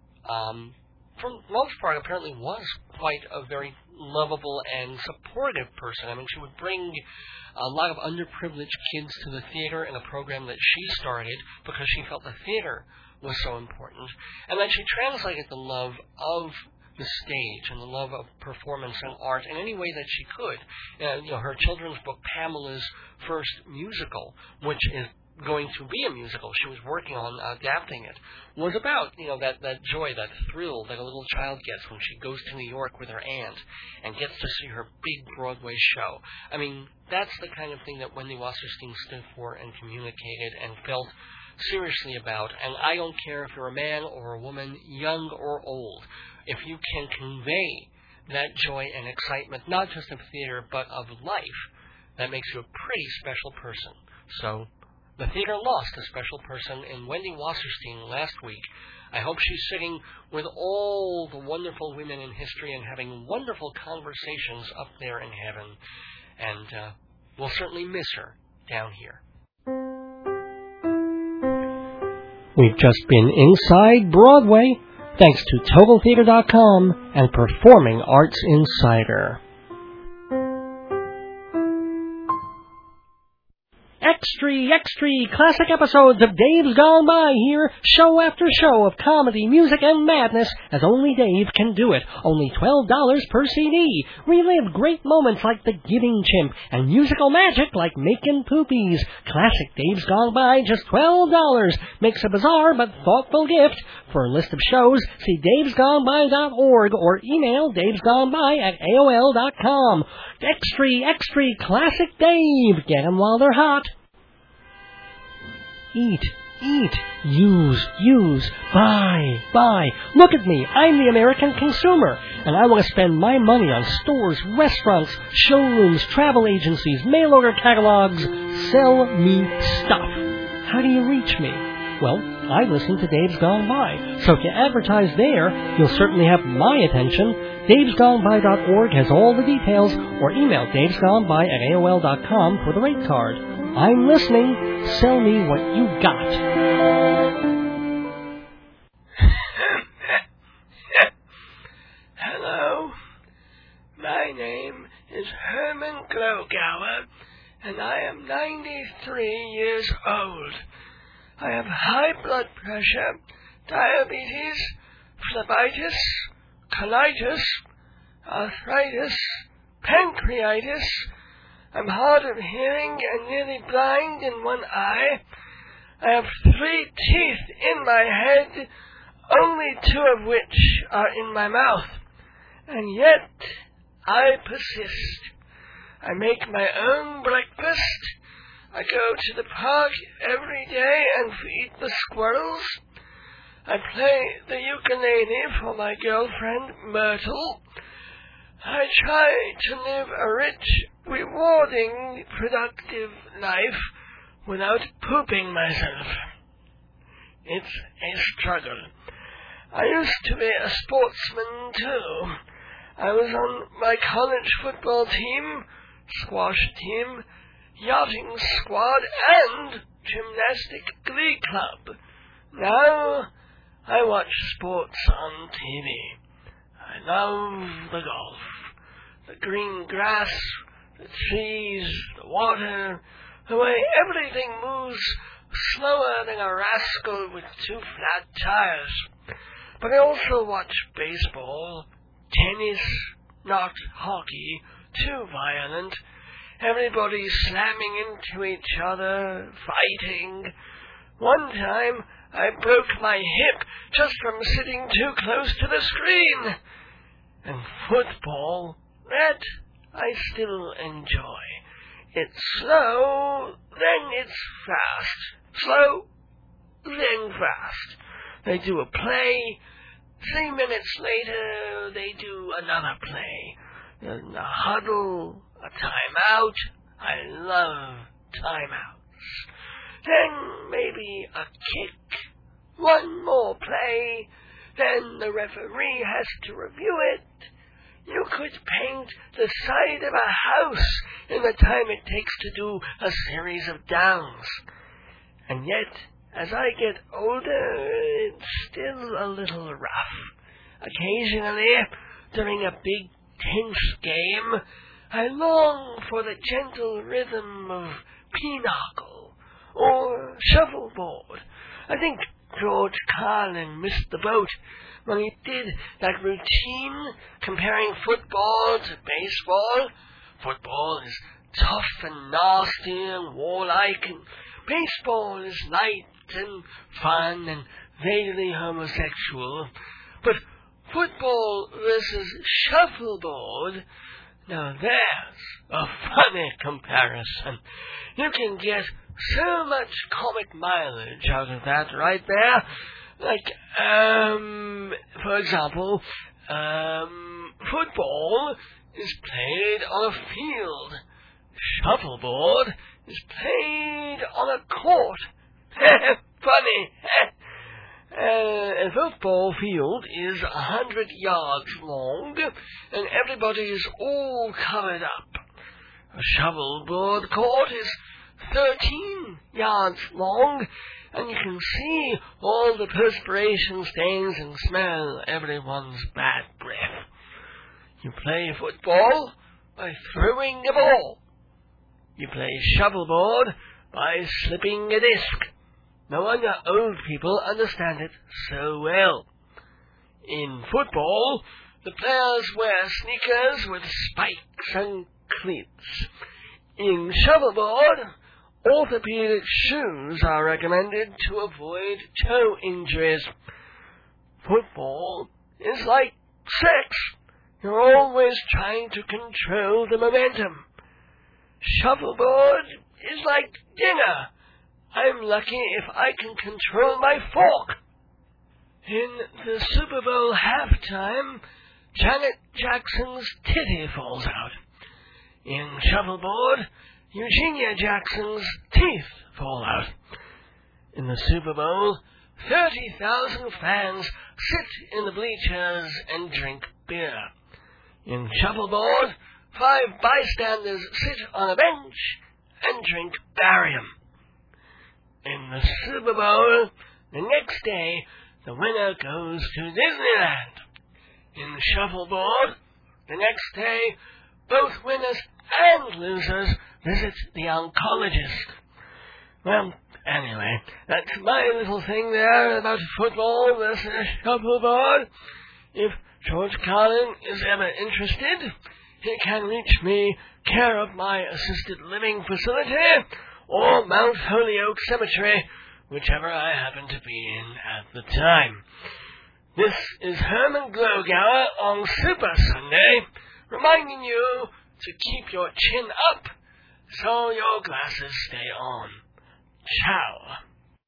um, for the most part apparently was quite a very lovable and supportive person. I mean, she would bring a lot of underprivileged kids to the theater in a program that she started because she felt the theater was so important, and that she translated the love of the stage and the love of performance and art in any way that she could. Uh, you know, her children's book, Pamela's First Musical, which is going to be a musical. She was working on adapting it. Was about, you know, that, that joy, that thrill that a little child gets when she goes to New York with her aunt and gets to see her big Broadway show. I mean, that's the kind of thing that Wendy Wasserstein stood for and communicated and felt seriously about. And I don't care if you're a man or a woman, young or old, if you can convey that joy and excitement, not just of theater, but of life, that makes you a pretty special person. So, the theater lost a special person in Wendy Wasserstein last week. I hope she's sitting with all the wonderful women in history and having wonderful conversations up there in heaven. And uh, we'll certainly miss her down here. We've just been inside Broadway, thanks to Total Theater dot com and Performing Arts Insider. Extra, extra, classic episodes of Dave's Gone By here, show after show of comedy, music, and madness, as only Dave can do it. Only twelve dollars per C D. Relive great moments like The Giving Chimp, and musical magic like Makin' Poopies. Classic Dave's Gone By, just twelve dollars. Makes a bizarre but thoughtful gift. For a list of shows, see daves gone by dot org or email davesgoneby at A O L dot com. Extra, extra, classic Dave. Get 'em while they're hot. Eat, eat, use, use, buy, buy. Look at me, I'm the American consumer, and I want to spend my money on stores, restaurants, showrooms, travel agencies, mail order catalogs. Sell me stuff. How do you reach me? Well, I listen to Dave's Gone By, so if you advertise there, you'll certainly have my attention. daves gone by dot org has all the details, or email davesgoneby at A O L dot com for the rate card. I'm listening. Sell me what you got. Hello. My name is Herman Glogauer, and I am ninety-three years old. I have high blood pressure, diabetes, phlebitis, colitis, arthritis, pancreatitis. I'm hard of hearing and nearly blind in one eye. I have three teeth in my head, only two of which are in my mouth. And yet, I persist. I make my own breakfast. I go to the park every day and feed the squirrels. I play the ukulele for my girlfriend, Myrtle. I try to live a rich, rewarding, productive life without pooping myself. It's a struggle. I used to be a sportsman, too. I was on my college football team, squash team, yachting squad, and gymnastic glee club. Now, I watch sports on T V. I love the golf, the green grass, the trees, the water, the way everything moves slower than a rascal with two flat tires. But I also watch baseball, tennis, not hockey, too violent. Everybody slamming into each other, fighting. One time, I broke my hip just from sitting too close to the screen. And football, that I still enjoy. It's slow, then it's fast. Slow, then fast. They do a play. Three minutes later, they do another play. Then a huddle, a timeout. I love timeouts. Then maybe a kick. One more play. Then the referee has to review it. You could paint the side of a house in the time it takes to do a series of downs. And yet, as I get older, it's still a little rough. Occasionally, during a big, tense game, I long for the gentle rhythm of pinochle or shuffleboard. I think George Carlin missed the boat when he did that routine comparing football to baseball. Football is tough and nasty and warlike, and baseball is light and fun and vaguely homosexual, but football versus shuffleboard, now there's a funny comparison. You can get so much comic mileage out of that right there. Like, um, for example, um, football is played on a field. Shuffleboard is played on a court. Funny. Uh, a football field is a hundred yards long, and everybody is all covered up. A shuffleboard court is thirteen yards long, and you can see all the perspiration stains and smell everyone's bad breath. You play football by throwing a ball. You play shuffleboard by slipping a disc. No wonder old people understand it so well. In football, the players wear sneakers with spikes and cleats. In shuffleboard, orthopedic shoes are recommended to avoid toe injuries. Football is like sex. You're always trying to control the momentum. Shuffleboard is like dinner. I'm lucky if I can control my fork. In the Super Bowl halftime, Janet Jackson's titty falls out. In shuffleboard, Eugenia Jackson's teeth fall out. In the Super Bowl, thirty thousand fans sit in the bleachers and drink beer. In shuffleboard, five bystanders sit on a bench and drink barium. In the Super Bowl, the next day, the winner goes to Disneyland. In shuffleboard, the next day, both winners and losers visit the oncologist. Well, anyway, that's my little thing there about football versus shuffleboard. If George Carlin is ever interested, he can reach me care of my assisted living facility or Mount Holyoke Cemetery, whichever I happen to be in at the time. This is Herman Glogauer on Super Sunday, reminding you to keep your chin up so your glasses stay on. Ciao.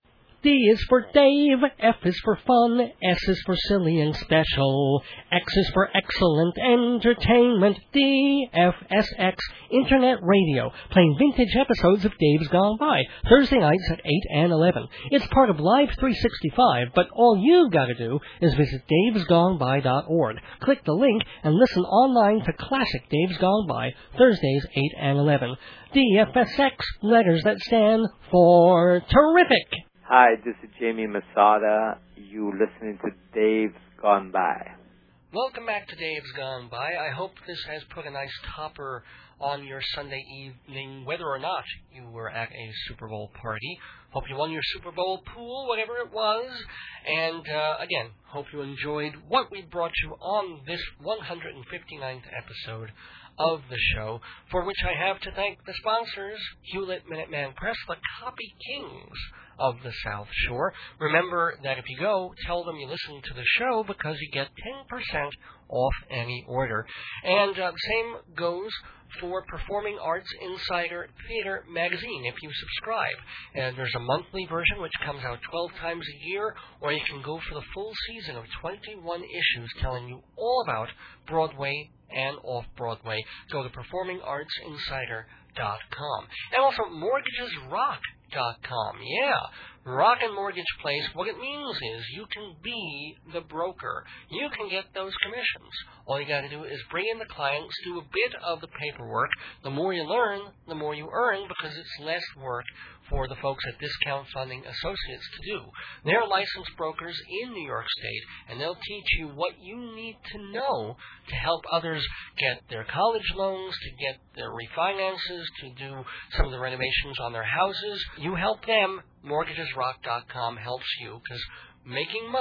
D is for Dave, F is for fun, S is for silly and special, X is for excellent entertainment, D, F, S, X, Internet Radio, playing vintage episodes of Dave's Gone By, Thursday nights at eight and eleven. It's part of Live three sixty-five, but all you've got to do is visit daves gone by dot org. Click the link and listen online to classic Dave's Gone By, Thursdays eight and eleven. D, F, S, X, letters that stand for terrific. Hi, this is Jamie Masada. You listening to Dave's Gone By. Welcome back to Dave's Gone By. I hope this has put a nice topper on your Sunday evening, whether or not you were at a Super Bowl party. Hope you won your Super Bowl pool, whatever it was. And, uh, again, hope you enjoyed what we brought you on this one hundred fifty-ninth episode of the show, for which I have to thank the sponsors, Hewlett Minuteman Press, the Copy Kings of the South Shore. Remember that if you go, tell them you listen to the show because you get ten percent off any order. And uh, same goes for Performing Arts Insider Theater magazine if you subscribe. And there's a monthly version which comes out twelve times a year, or you can go for the full season of twenty-one issues telling you all about Broadway and off-Broadway. Go to performing arts insider dot com. And also mortgages rock dot com. Yeah, Rock and Mortgage Place, what it means is you can be the broker. You can get those commissions. All you got to do is bring in the clients, do a bit of the paperwork. The more you learn, the more you earn, because it's less work for the folks at Discount Funding Associates to do. They're licensed brokers in New York State, and they'll teach you what you need to know to help others get their college loans, to get their refinances, to do some of the renovations on their houses. You help them. mortgages rock dot com helps you, because making money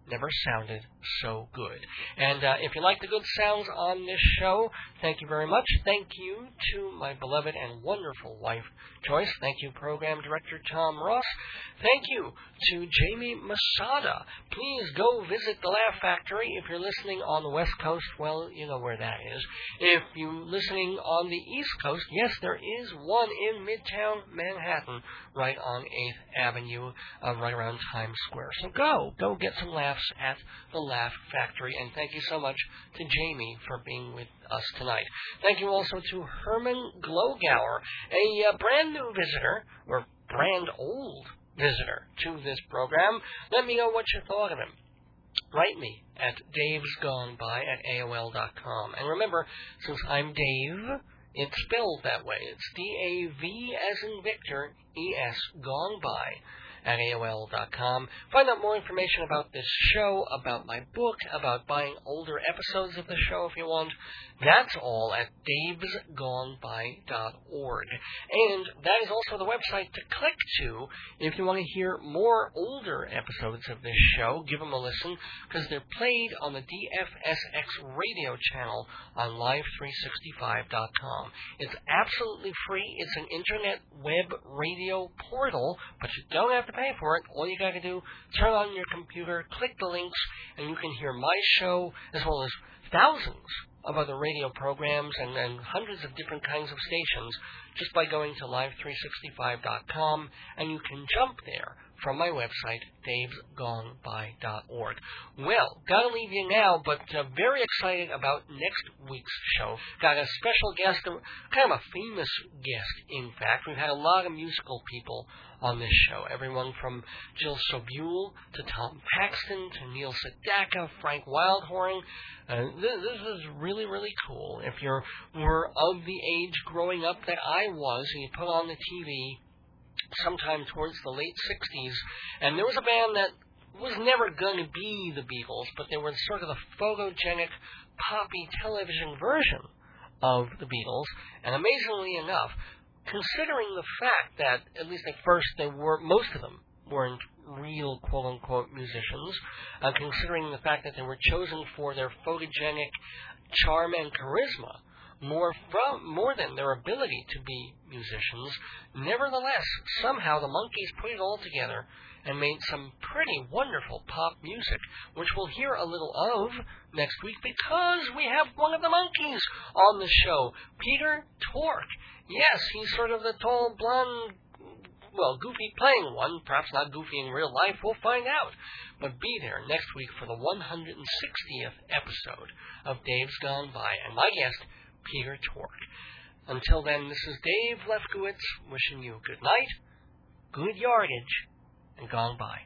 never sounded so good. And uh, if you like the good sounds on this show, thank you very much. Thank you to my beloved and wonderful wife, Joyce. Thank you, Program Director Tom Ross. Thank you to Jamie Masada. Please go visit the Laugh Factory. If you're listening on the West Coast, well, you know where that is. If you're listening on the East Coast, yes, there is one in Midtown Manhattan, right on eighth Avenue, uh, right around Times Square. So go, go get some laughs at the Laugh Factory. And thank you so much to Jamie for being with us tonight. Thank you also to Herman Glogauer, a uh, brand new visitor, or brand old visitor to this program. Let me know what you thought of him. Write me at davesgoneby at A O L dot com. And remember, since I'm Dave, it's spelled that way. It's D A V as in Victor, E S, gone by at A O L dot com. Find out more information about this show, about my book, about buying older episodes of the show if you want. That's all at daves gone by dot org. And that is also the website to click to if you want to hear more older episodes of this show. Give them a listen, because they're played on the D F S X radio channel on live three sixty-five dot com. It's absolutely free. It's an internet web radio portal, but you don't have to pay for it. All you got to do, turn on your computer, click the links, and you can hear my show as well as thousands of other radio programs and, and hundreds of different kinds of stations just by going to live three sixty-five dot com, and you can jump there from my website, daves gone by dot org. Well, gotta leave you now, but uh, very excited about next week's show. Got a special guest, kind of a famous guest, in fact. We've had a lot of musical people on this show. Everyone from Jill Sobule to Tom Paxton to Neil Sedaka, Frank Wildhorn. Uh, this, this is really, really cool. If you were of the age growing up that I was, and you put on the T V sometime towards the late sixties, and there was a band that was never going to be the Beatles, but they were sort of the photogenic, poppy television version of the Beatles, and amazingly enough, considering the fact that, at least at first, they were, most of them weren't real quote-unquote musicians, uh, considering the fact that they were chosen for their photogenic charm and charisma, more from more than their ability to be musicians. Nevertheless, somehow the Monkees put it all together and made some pretty wonderful pop music, which we'll hear a little of next week because we have one of the Monkees on the show, Peter Tork. Yes, he's sort of the tall, blonde, well, goofy playing one, perhaps not goofy in real life, we'll find out. But be there next week for the one hundred sixtieth episode of Dave's Gone By, and my guest, Peter Tork. Until then, this is Dave Lefkowitz wishing you good night, good yardage, and gone by.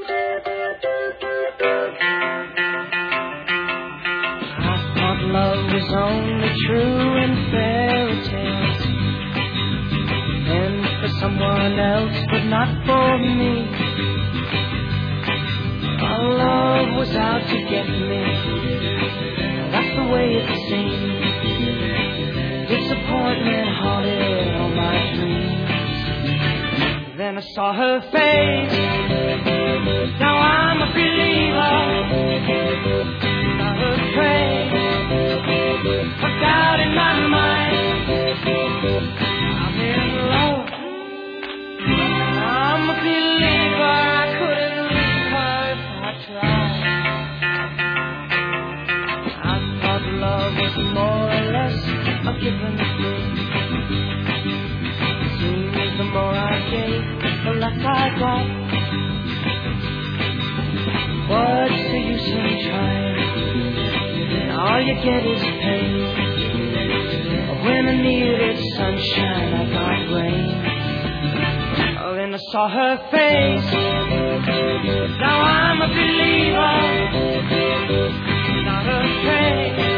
I thought love was only true in fairy tales, and for someone else, but not for me. Our love was out to get me, that's the way it seemed. Disappointment haunted all my dreams. Then I saw her face. Now I'm a believer, not afraid of doubt in my mind. I'm in love. I'm a believer. I couldn't leave her if I tried. I thought love was more or less a given thing. Seems the more I gave, the less I got. What's the use in trying? All you get is pain. When I needed sunshine, I got rain. Oh, then I saw her face. Now I'm a believer, not afraid.